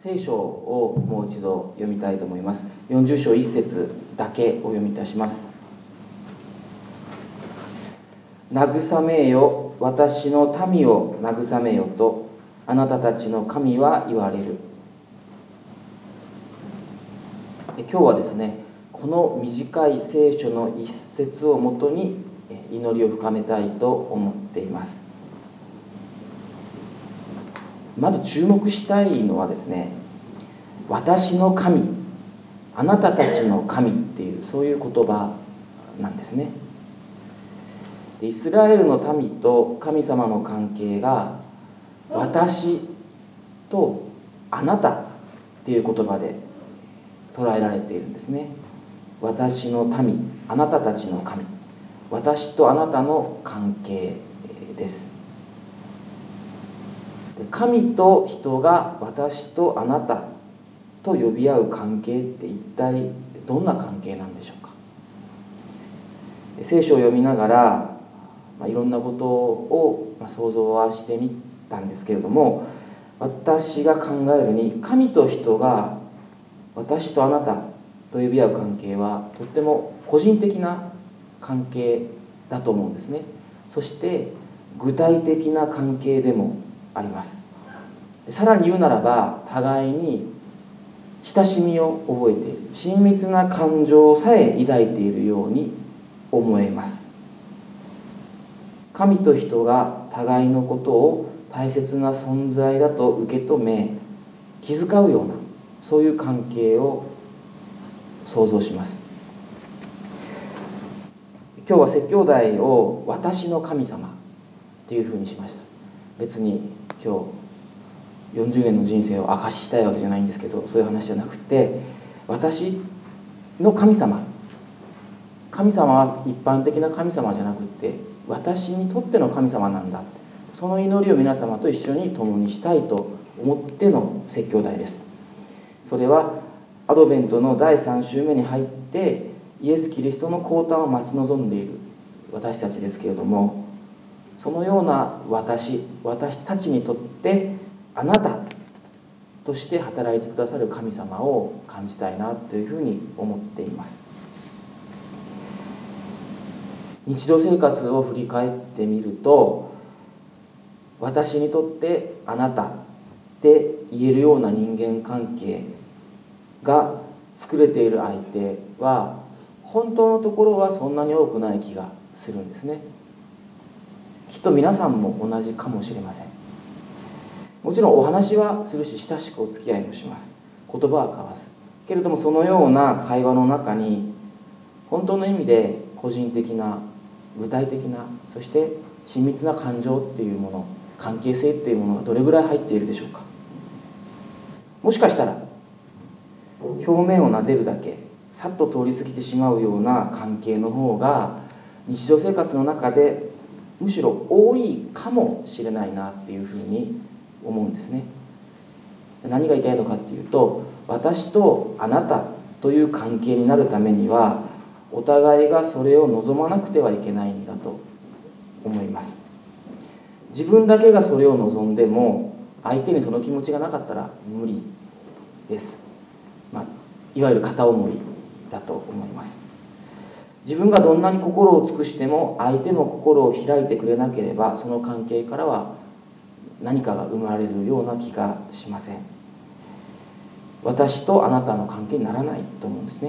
聖書をもう一度読みたいと思います。40章1節だけお読みいたします。慰めよ、私の民を慰めよと、あなたたちの神は言われる。今日はですね、この短い聖書の一節をもとに祈りを深めたいと思っています。まず注目したいのはですね、私の神、あなたたちの神っていう、そういう言葉なんですね。イスラエルの民と神様の関係が、私とあなたっていう言葉で捉えられているんですね。私の民、あなたたちの神、私とあなたの関係です。神と人が私とあなたと呼び合う関係って一体どんな関係なんでしょうか。聖書を読みながら、いろんなことを想像はしてみたんですけれども、私が考えるに、神と人が私とあなたと呼び合う関係はとっても個人的な関係だと思うんですね。そして具体的な関係でもあります。さらに言うならば、互いに親しみを覚えている、親密な感情さえ抱いているように思えます。神と人が互いのことを大切な存在だと受け止め、気遣うような、そういう関係を想像します。今日は説教題を私の神様というふうにしました。別に今日40年の人生を証ししたいわけじゃないんですけど、そういう話じゃなくて、私の神様、神様は一般的な神様じゃなくて、私にとっての神様なんだ、その祈りを皆様と一緒に共にしたいと思っての説教題です。それはアドベントの第3週目に入ってイエス・キリストの降誕を待ち望んでいる私たちですけれども、そのような私たちにとってあなたとして働いてくださる神様を感じたいなというふうに思っています。日常生活を振り返ってみると、私にとってあなたって言えるような人間関係が作れている相手は、本当のところはそんなに多くない気がするんですね。きっと皆さんも同じかもしれません。もちろんお話はするし、親しくお付き合いもします。言葉は交わすけれども、そのような会話の中に本当の意味で個人的な、具体的な、そして親密な感情っていうもの、関係性っていうものがどれぐらい入っているでしょうか。もしかしたら表面を撫でるだけ、さっと通り過ぎてしまうような関係の方が日常生活の中でむしろ多いかもしれないなっていうふうに思うんですね。何が言いたいのかっていうと、私とあなたという関係になるためには、お互いがそれを望まなくてはいけないんだと思います。自分だけがそれを望んでも相手にその気持ちがなかったら無理です。いわゆる片思いだと思います。自分がどんなに心を尽くしても相手の心を開いてくれなければ、その関係からは何かが生まれるような気がしません。私とあなたの関係にならないと思うんですね。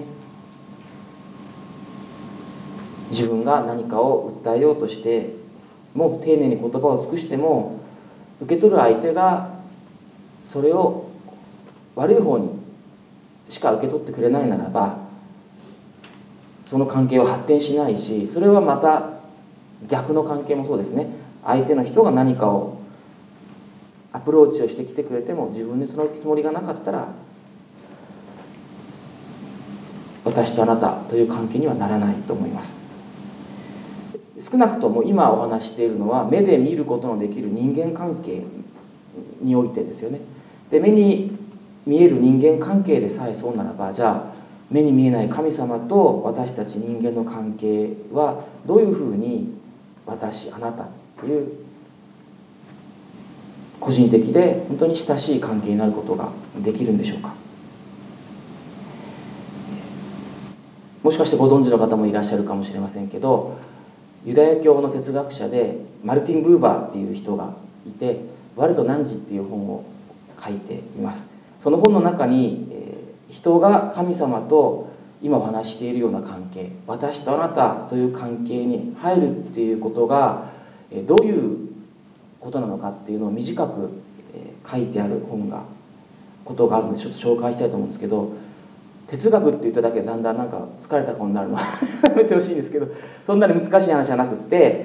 自分が何かを訴えようとしても、丁寧に言葉を尽くしても、受け取る相手がそれを悪い方にしか受け取ってくれないならば、その関係は発展しないし、それはまた逆の関係もそうですね。相手の人が何かをアプローチをしてきてくれても、自分にそのつもりがなかったら、私とあなたという関係にはならないと思います。少なくとも今お話しているのは、目で見ることのできる人間関係においてですよね。で、目に見える人間関係でさえそうならば、じゃあ目に見えない神様と私たち人間の関係はどういうふうに私あなたという個人的で本当に親しい関係になることができるんでしょうか。もしかしてご存知の方もいらっしゃるかもしれませんけど、ユダヤ教の哲学者でマルティン・ブーバーっていう人がいて、我と汝っていう本を書いています。その本の中に、人が神様と今お話ししているような関係、私とあなたという関係に入るっていうことがどういうことなのかっていうのを短く書いてあることがあるので、ちょっと紹介したいと思うんですけど、哲学って言っただけでだんだんなんか疲れた顔になるのはやめてほしいんですけど、そんなに難しい話じゃなくって、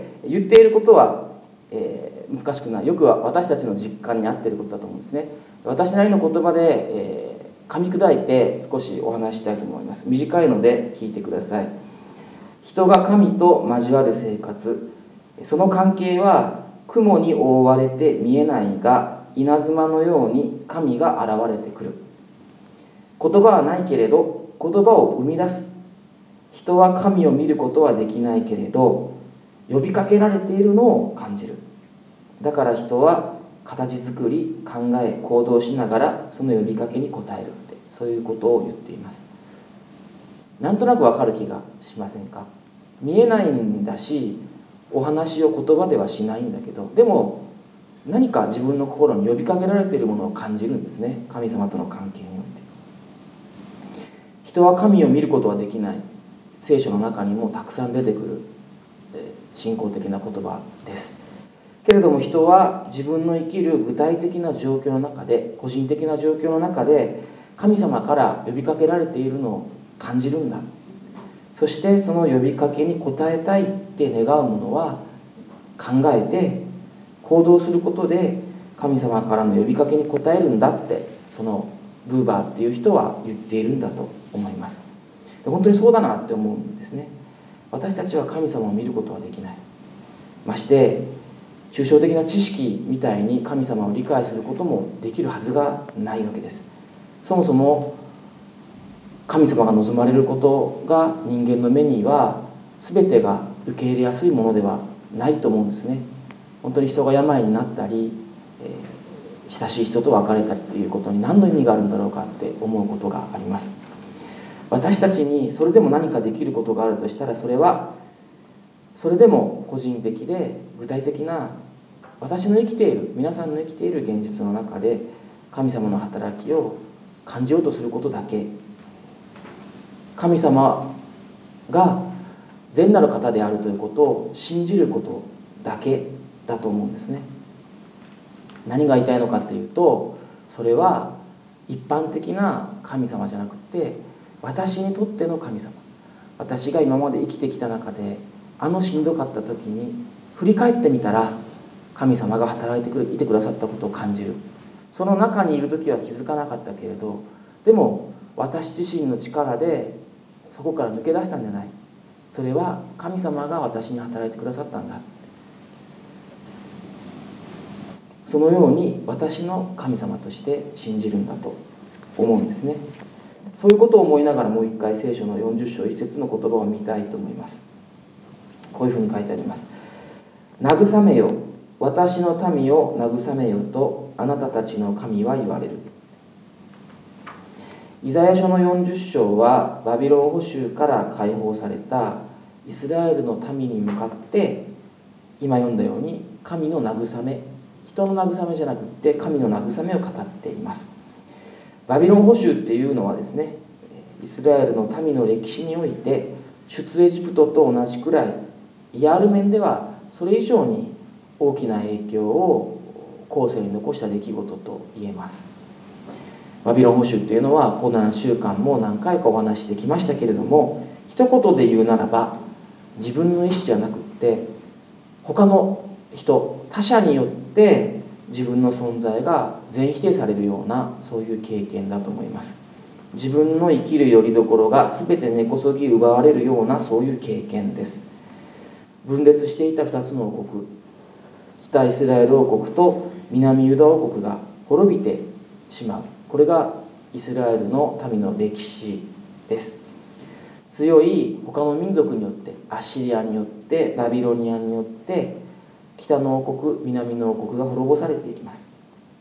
言っていることは、難しくない、よくは私たちの実感に合っていることだと思うんですね。私なりの言葉で、噛み砕いて少しお話ししたいと思います。短いので聞いてください。人が神と交わる生活、その関係は雲に覆われて見えないが、稲妻のように神が現れてくる。言葉はないけれど言葉を生み出す。人は神を見ることはできないけれど呼びかけられているのを感じる。だから人は形作り、考え、行動しながらその呼びかけに応えるって、そういうことを言っています。なんとなくわかる気がしませんか。見えないんだし、お話を言葉ではしないんだけど、でも何か自分の心に呼びかけられているものを感じるんですね。神様との関係において。人は神を見ることはできない、聖書の中にもたくさん出てくる信仰的な言葉です。けれども人は自分の生きる具体的な状況の中で、個人的な状況の中で神様から呼びかけられているのを感じるんだ。そしてその呼びかけに応えたいって願うものは考えて行動することで神様からの呼びかけに応えるんだって、そのブーバーっていう人は言っているんだと思います。で、本当にそうだなって思うんですね。私たちは神様を見ることはできない。まして抽象的な知識みたいに神様を理解することもできるはずがないわけです。そもそも神様が望まれることが人間の目には全てが受け入れやすいものではないと思うんですね。本当に人が病になったり、親しい人と別れたりということに何の意味があるんだろうかって思うことがあります。私たちにそれでも何かできることがあるとしたら、それはそれでも個人的で具体的な、私の生きている、皆さんの生きている現実の中で神様の働きを感じようとすることだけ、神様が善なる方であるということを信じることだけだと思うんですね。何が言いたいのかっていうと、それは一般的な神様じゃなくて、私にとっての神様、私が今まで生きてきた中でしんどかった時に振り返ってみたら神様が働いていてくださったことを感じる。その中にいる時は気づかなかったけれど、でも私自身の力でそこから抜け出したんじゃない、それは神様が私に働いてくださったんだ、そのように私の神様として信じるんだと思うんですね。そういうことを思いながらもう一回聖書の40章1節の言葉を見たいと思います。こういうふうに書いてあります。慰めよ、私の民を慰めよとあなたたちの神は言われる。イザヤ書の40章はバビロン捕囚から解放されたイスラエルの民に向かって今読んだように神の慰め、人の慰めじゃなくて神の慰めを語っています。バビロン捕囚っていうのはですね、イスラエルの民の歴史において出エジプトと同じくらい、ある面ではそれ以上に大きな影響を後世に残した出来事と言えます。バビロン捕囚っていうのはこの7週間も何回かお話ししてきましたけれども、一言で言うならば自分の意思じゃなくって他の人、他者によって自分の存在が全否定されるような、そういう経験だと思います。自分の生きる拠り所が全て根こそぎ奪われるような、そういう経験です。分裂していた2つの王国、北イスラエル王国と南ユダ王国が滅びてしまう、これがイスラエルの民の歴史です。強い他の民族によって、アッシリアによって、バビロニアによって北の王国、南の王国が滅ぼされていきます。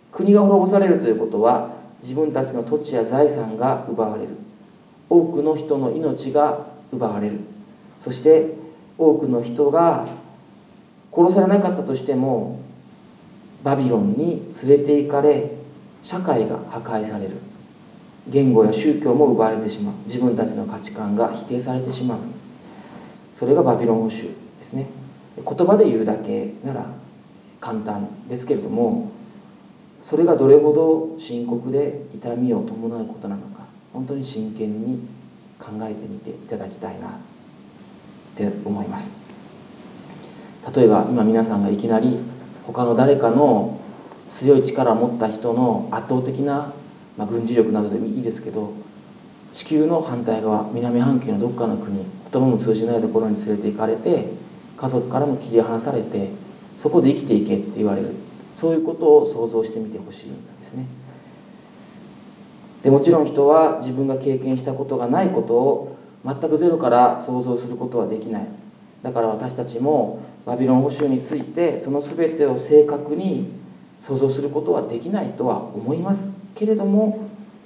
国が滅ぼされるということは、自分たちの土地や財産が奪われる、多くの人の命が奪われる、そして多くの人が殺されなかったとしてもバビロンに連れて行かれ、社会が破壊される、言語や宗教も奪われてしまう、自分たちの価値観が否定されてしまう。それがバビロン捕囚ですね。言葉で言うだけなら簡単ですけれども、それがどれほど深刻で痛みを伴うことなのか、本当に真剣に考えてみていただきたいなって思います。例えば今皆さんがいきなり他の誰かの強い力を持った人の圧倒的な、軍事力などでもいいですけど、地球の反対側、南半球のどこかの国、言葉も通じないところに連れて行かれて、家族からも切り離されて、そこで生きていけって言われる、そういうことを想像してみてほしいんですね。でもちろん人は自分が経験したことがないことを全くゼロから想像することはできない。だから私たちもバビロン捕囚についてその全てを正確に想像することはできないとは思いますけれども、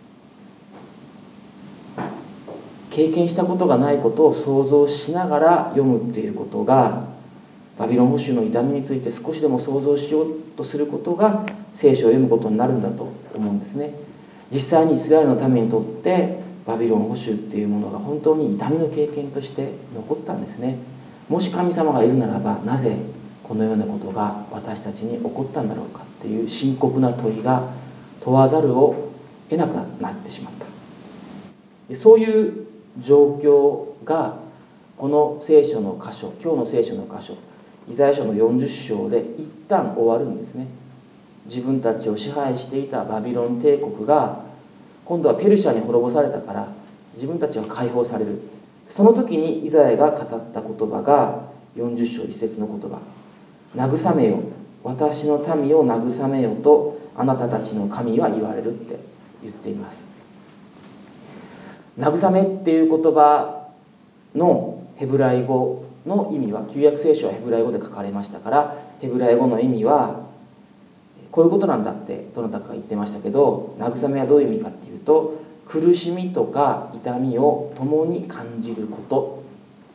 経験したことがないことを想像しながら読むっていうことが、バビロン捕囚の痛みについて少しでも想像しようとすることが聖書を読むことになるんだと思うんですね。実際にイスラエルの民にとってバビロン捕囚っていうものが本当に痛みの経験として残ったんですね。もし神様がいるならば、なぜこのようなことが私たちに起こったんだろうかっていう深刻な問いが問わざるを得なくなってしまった。でそういう状況がこの聖書の箇所、今日の聖書の箇所、イザヤ書の40章で一旦終わるんですね。自分たちを支配していたバビロン帝国が今度はペルシャに滅ぼされたから、自分たちは解放される。その時にイザヤが語った言葉が40章1節の言葉、慰めよ、私の民を慰めよとあなたたちの神は言われるって言っています。慰めっていう言葉のヘブライ語の意味は、旧約聖書はヘブライ語で書かれましたから、ヘブライ語の意味はこういうことなんだってどなたかが言ってましたけど、慰めはどういう意味かっていうと、苦しみとか痛みを共に感じること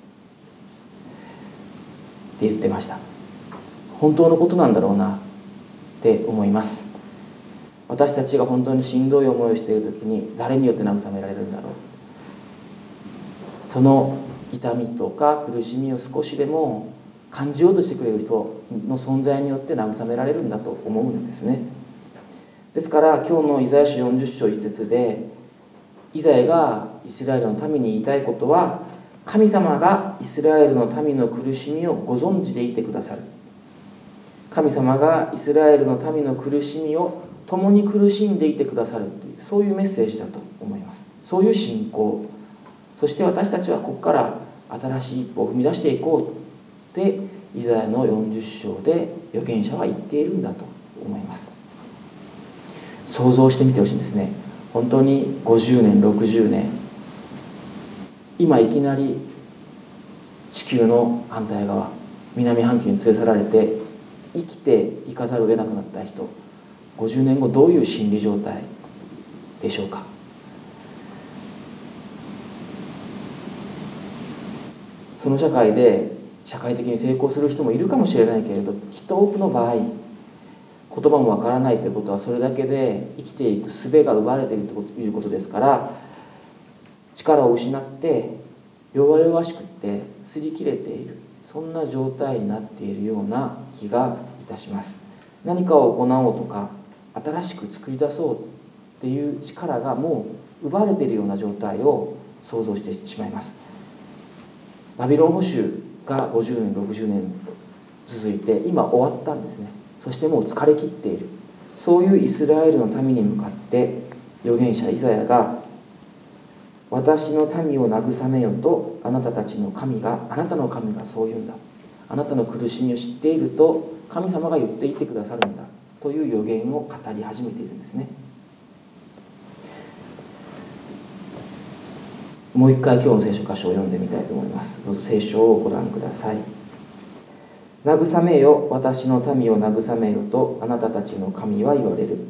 って言ってました。本当のことなんだろうなって思います。私たちが本当にしんどい思いをしている時に誰によって慰められるんだろう。その痛みとか苦しみを少しでも感じようとしてくれる人の存在によって慰められるんだと思うんですね。ですから今日のイザヤ書40章1節でイザヤがイスラエルの民に言いたいことは、神様がイスラエルの民の苦しみをご存知でいてくださる、神様がイスラエルの民の苦しみを共に苦しんでいてくださるという、そういうメッセージだと思います。そういう信仰、そして私たちはここから新しい一歩を踏み出していこうってイザヤの40章で預言者は言っているんだと思います。想像してみてほしいんですね。本当に50年60年、今いきなり地球の反対側、南半球に連れ去られて生きていかざるを得なくなった人、50年後どういう心理状態でしょうか。その社会で社会的に成功する人もいるかもしれないけれど、きっと多くの場合、言葉もわからないということはそれだけで生きていく術が奪われているということですから、力を失って弱々しくって擦り切れている、そんな状態になっているような気がいたします。何かを行おうとか新しく作り出そうっていう力がもう奪われているような状態を想像してしまいます。バビロン捕囚が50年60年続いて今終わったんですね。そしてもう疲れ切っている、そういうイスラエルの民に向かって預言者イザヤが、私の民を慰めよとあなたたちの神が、あなたの神がそう言うんだ、あなたの苦しみを知っていると神様が言っていてくださるんだという預言を語り始めているんですね。もう一回今日の聖書箇所を読んでみたいと思います。どうぞ聖書をご覧ください。慰めよ、私の民を慰めよとあなたたちの神は言われる。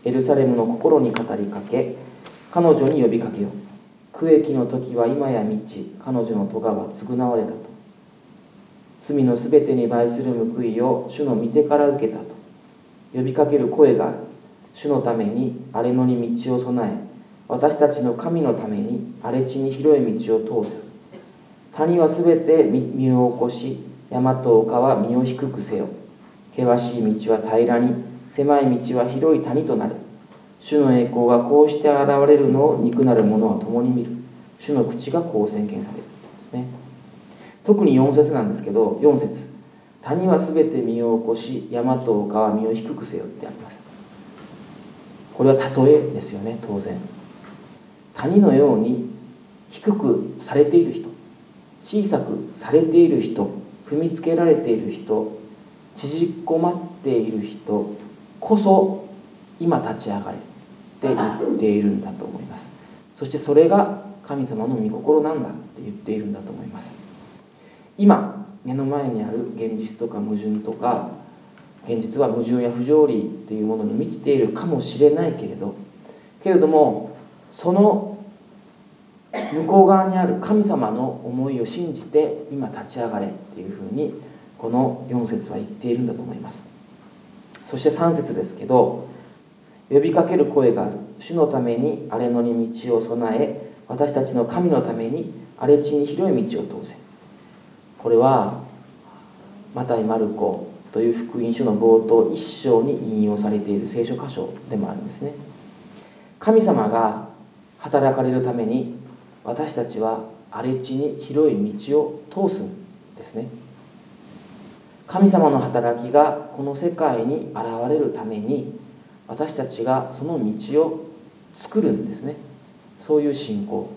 エルサレムの心に語りかけ、彼女に呼びかけよ。苦役の時は今や満ち、彼女の咎は償われたと。罪のすべてに倍する報いを主の御手から受けたと呼びかける声がある。主のために荒れ野に道を備え、私たちの神のために荒れ地に広い道を通せ。谷はすべて身を起こし、山と丘は身を低くせよ。険しい道は平らに、狭い道は広い谷となる。主の栄光がこうして現れるのを肉なる者は共に見る。主の口がこう宣言されるですね。特に4節なんですけど、4節、谷はすべて身を起こし、山と丘は身を低くせよってあります。これは例えですよね。当然谷のように低くされている人、小さくされている人、踏みつけられている人、縮こまっている人こそ今立ち上がれって言っているんだと思います。そしてそれが神様の御心なんだって言っているんだと思います。今目の前にある現実とか矛盾とか、現実は矛盾や不条理というものに満ちているかもしれないけれども、その向こう側にある神様の思いを信じて今立ち上がれっていうふうにこの4節は言っているんだと思います。そして3節ですけど、呼びかける声がある。主のために荒れ野に道を備え、私たちの神のために荒れ地に広い道を通せ。これはマタイ・マルコという福音書の冒頭1章に引用されている聖書箇所でもあるんですね。神様が働かれるために私たちは荒れ地に広い道を通すんですね。神様の働きがこの世界に現れるために私たちがその道を作るんですね。そういう信仰。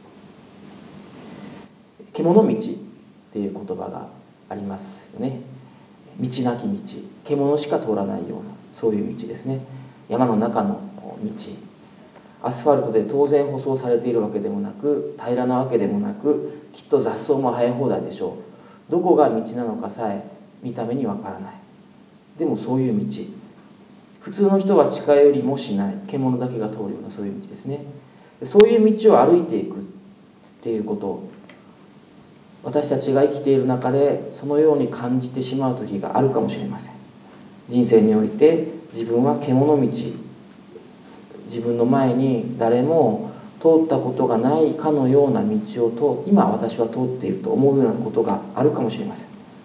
獣道っていう言葉がありますよね。道なき道、獣しか通らないようなそういう道ですね。山の中の道、アスファルトで当然舗装されているわけでもなく、平らなわけでもなく、きっと雑草も生え放題でしょう。どこが道なのかさえ見た目にわからない。でもそういう道、普通の人は近寄りもしない、獣だけが通るようなそういう道ですね。そういう道を歩いていくっていうこと、私たちが生きている中でそのように感じてしまう時があるかもしれません。人生において自分は獣道、自分の前に誰も通ったことがないかのような道を今私は通っていると思うようなことがあるかもしれません。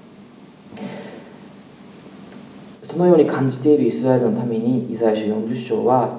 そのように感じているイスラエルのためにイザヤ書40章は、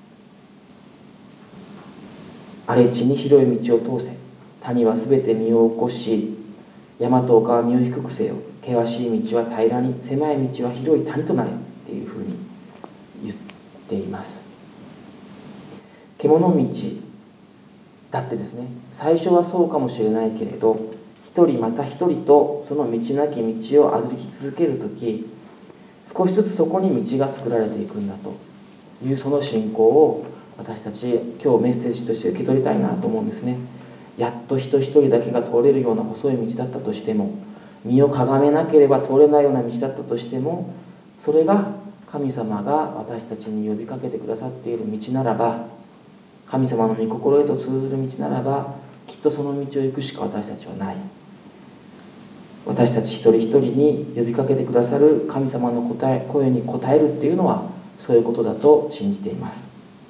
荒れ地に広い道を通せ、谷はすべて身を起こし、山と丘は身を低くせよ、険しい道は平らに、狭い道は広い谷となれっていうふうに言っています。獣道だってですね、最初はそうかもしれないけれど、一人また一人とその道なき道を歩き続けるとき、少しずつそこに道が作られていくんだというその信仰を私たち今日メッセージとして受け取りたいなと思うんですね。やっと人一人だけが通れるような細い道だったとしても、身をかがめなければ通れないような道だったとしても、それが神様が私たちに呼びかけてくださっている道ならば、神様の御心へと通ずる道ならば、きっとその道を行くしか私たちはない。私たち一人一人に呼びかけてくださる神様の声に応えるっていうのはそういうことだと信じています。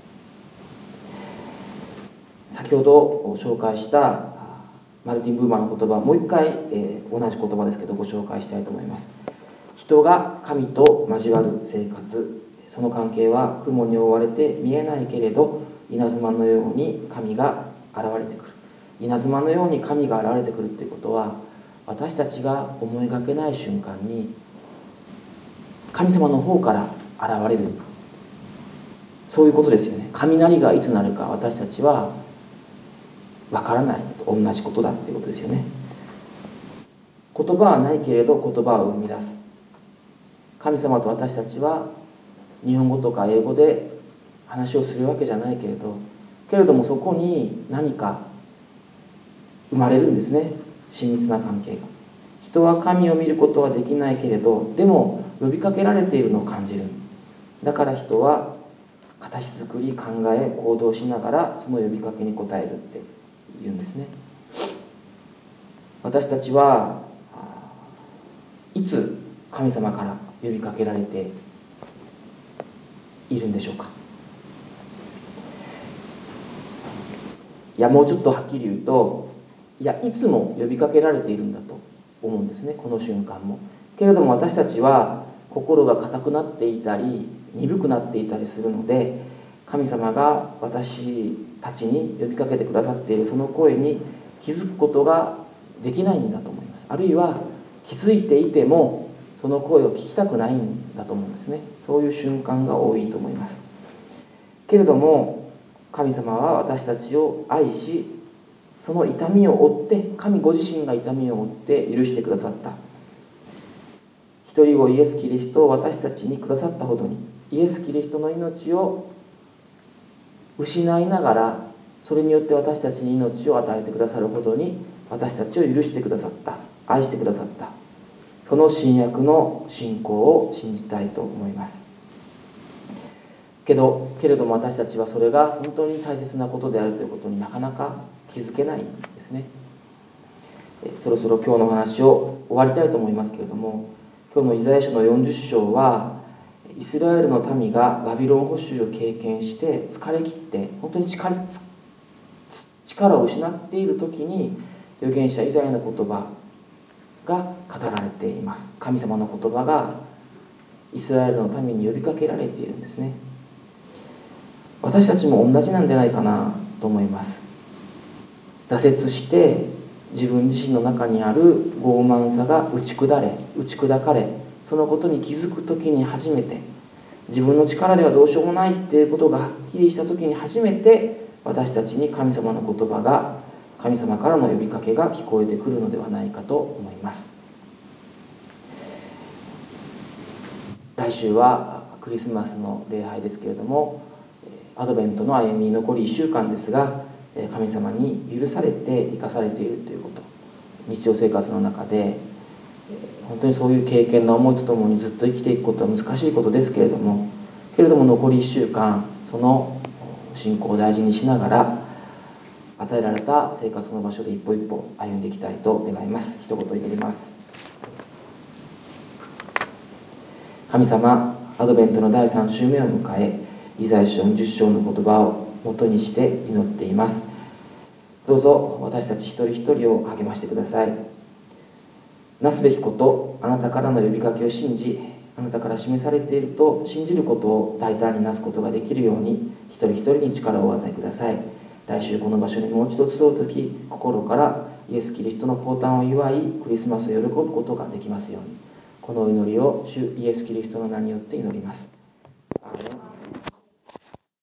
先ほど紹介したマルティン・ブーマーの言葉、もう一回、同じ言葉ですけどご紹介したいと思います。人が神と交わる生活、その関係は雲に覆われて見えないけれど、稲妻のように神が現れてくる。稲妻のように神が現れてくるっていうことは、私たちが思いがけない瞬間に神様の方から現れる、そういうことですよね。雷がいつなるか私たちはわからないと同じことだっていうことですよね。言葉はないけれど言葉を生み出す。神様と私たちは日本語とか英語で話をするわけじゃないけれども、そこに何か生まれるんですね。親密な関係が。人は神を見ることはできないけれど、でも呼びかけられているのを感じる。だから人は形作り、考え、行動しながらその呼びかけに応えるって言うんですね。私たちはいつ神様から呼びかけられているんでしょうか。いや、もうちょっとはっきり言うと、いや、いつも呼びかけられているんだと思うんですね、この瞬間も。けれども私たちは心が硬くなっていたり鈍くなっていたりするので、神様が私たちに呼びかけてくださっているその声に気づくことができないんだと思います。あるいは気づいていてもその声を聞きたくないんだと思うんですね。そういう瞬間が多いと思います。けれども神様は私たちを愛し、その痛みを負って、神ご自身が痛みを負って許してくださった。一人子イエス・キリストを私たちにくださったほどに、イエス・キリストの命を失いながら、それによって私たちに命を与えてくださるほどに私たちを許してくださった、愛してくださった、その新約の信仰を信じたいと思います。けれども私たちはそれが本当に大切なことであるということになかなか気づけないんですね。そろそろ今日の話を終わりたいと思いますけれども、今日のイザヤ書の40章はイスラエルの民がバビロン捕囚を経験して疲れ切って本当に力を失っている時に預言者イザヤの言葉が語られています。神様の言葉がイスラエルの民に呼びかけられているんですね。私たちも同じなんじゃないかなと思います。挫折して自分自身の中にある傲慢さが打ち砕かれ、そのことに気づく時に初めて、自分の力ではどうしようもないっていうことがはっきりした時に初めて、私たちに神様の言葉が、神様からの呼びかけが聞こえてくるのではないかと思います。来週はクリスマスの礼拝ですけれども、アドベントの歩み残り1週間ですが、神様に許されて生かされているということ、日常生活の中で本当にそういう経験の思いとともにずっと生きていくことは難しいことですけれども、残り1週間その信仰を大事にしながら、与えられた生活の場所で一歩一歩歩んでいきたいと願います。一言祈ります。神様、アドベントの第3週目を迎え、イザヤ書40章の言葉を元にして祈っています。どうぞ私たち一人一人を励ましてください。なすべきこと、あなたからの呼びかけを信じ、あなたから示されていると信じることを大胆になすことができるように、一人一人に力をお与えください。来週この場所にもう一度集うとき、心からイエス・キリストの降誕を祝い、クリスマスを喜ぶことができますように、この祈りを主イエス・キリストの名によって祈ります。アーメン。